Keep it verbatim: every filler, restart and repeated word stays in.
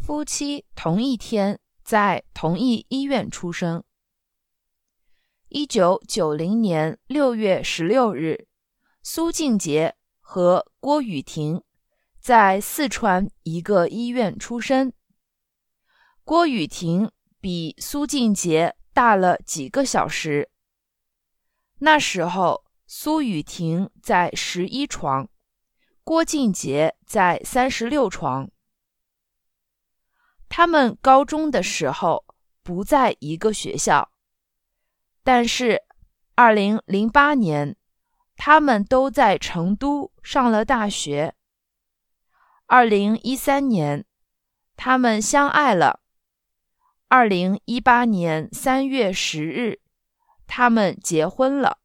夫妻同一天在同一医院出生。一九九零年六月十六日，苏静杰和郭雨婷在四川一个医院出生。郭雨婷比苏静杰大了几个小时。那时候苏雨婷在十一床，郭静杰在三十六床。他们高中的时候不在一个学校，但是二零零八年他们都在成都上了大学。二零一三年他们相爱了。二零一八年三月十日他们结婚了。